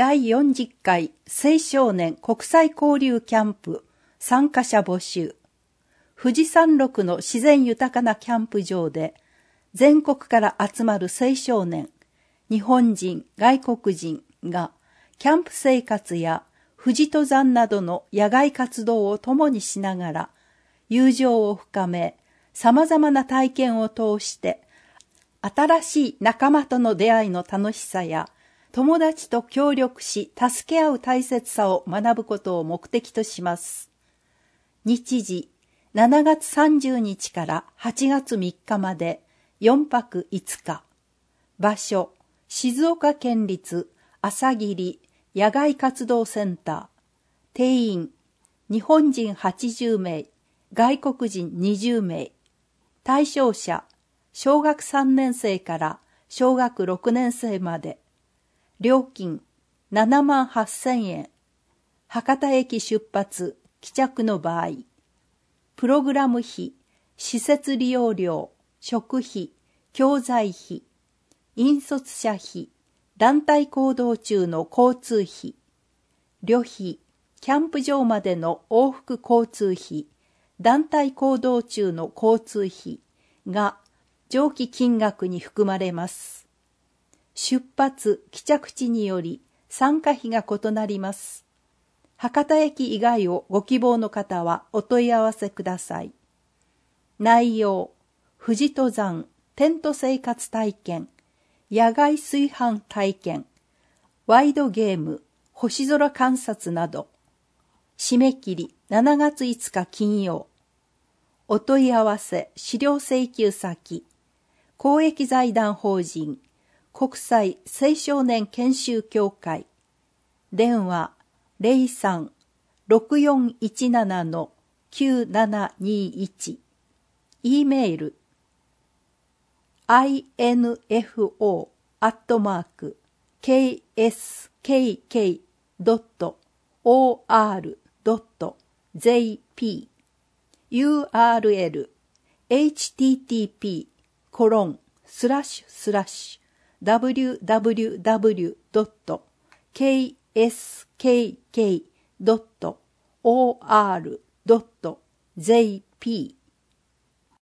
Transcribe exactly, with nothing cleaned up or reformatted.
だいよんじゅっかい青少年国際交流キャンプ参加者募集。富士山麓の自然豊かなキャンプ場で全国から集まる青少年、日本人、外国人がキャンプ生活や富士登山などの野外活動を共にしながら友情を深め、様々な体験を通して新しい仲間との出会いの楽しさや友達と協力し助け合う大切さを学ぶことを目的とします。日時しちがつさんじゅうにちからはちがつみっかまでよんぱくいつか。場所、静岡県立朝霧野外活動センター。定員、日本人はちじゅうめい、外国人にじゅうめい。対象者、小学さんねんせいから小学ろくねんせいまで。料金ななまんはっせんえん。博多駅出発、帰着の場合。プログラム費、施設利用料、食費、教材費、引率者費、団体行動中の交通費、旅費、キャンプ場までの往復交通費、団体行動中の交通費が上記金額に含まれます。出発・帰着地により参加費が異なります。博多駅以外をご希望の方はお問い合わせください。内容、富士登山、テント生活体験、野外炊飯体験、ワイドゲーム、星空観察など。締め切りしちがついつか金曜。お問い合わせ、資料請求先、公益財団法人、国際青少年研修協会。電話ゼロさん ろくよんいちなな きゅうななにいち。E メール アイエヌエフオー アットマーク ケーエスケーケー ドット オーアール ドット ジェーピー ユーアールエル エイチティーティーピー コロンスラッシュスラッシュ ダブリューダブリューダブリュー ドット ケーエスケーケー ドット オーアール ドット ジェーピー